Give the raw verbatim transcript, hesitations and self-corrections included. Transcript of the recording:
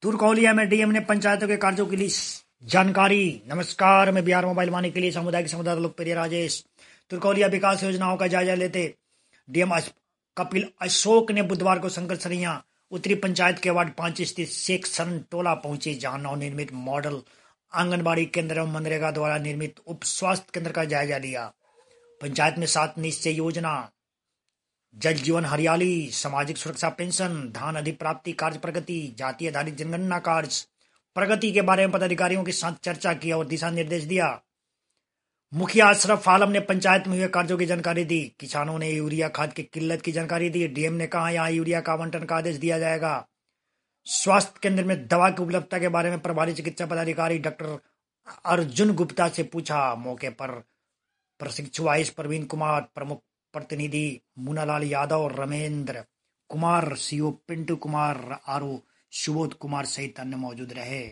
तुरकौलिया में डीएम ने पंचायतों के कार्यों की ली जानकारी। नमस्कार, मैं बिहार मोबाइल वाणी के लिए सामुदायिक संवाददाता लोकप्रिय राजेश। तुरकौलिया विकास योजनाओं का जायजा लेते डीएम कपिल अशोक ने बुधवार को शंकरसरिया उत्तरी पंचायत के वार्ड पांच स्थित शेख सरन टोला पहुंचे, जहां नवनिर्मित मॉडल आंगनबाड़ी केंद्र एवं मनरेगा द्वारा निर्मित उप स्वास्थ्य केंद्र का जायजा लिया। पंचायत में सात निश्चय योजना, जल जीवन हरियाली, सामाजिक सुरक्षा पेंशन, धान अधिप्राप्ति कार्य प्रगति, जाति आधारित जनगणना कार्य प्रगति के बारे में पदाधिकारियों के साथ चर्चा की और दिशा निर्देश दिया। मुखिया अशरफ आलम ने पंचायत में हुए कार्यों की जानकारी दी। किसानों ने यूरिया खाद की किल्लत की जानकारी दी। डीएम ने कहा, यहां यूरिया का आवंटन का आदेश दिया जाएगा। स्वास्थ्य केंद्र में दवा की उपलब्धता के बारे में प्रभारी चिकित्सा पदाधिकारी डॉक्टर अर्जुन गुप्ता से पूछा। मौके पर प्रशिक्षु आयुष प्रवीण कुमार, प्रमुख प्रतिनिधि मुनालाल यादव, रमेंद्र कुमार, सीओ पिंटू कुमार, आरओ सुबोध कुमार सहित अन्य मौजूद रहे।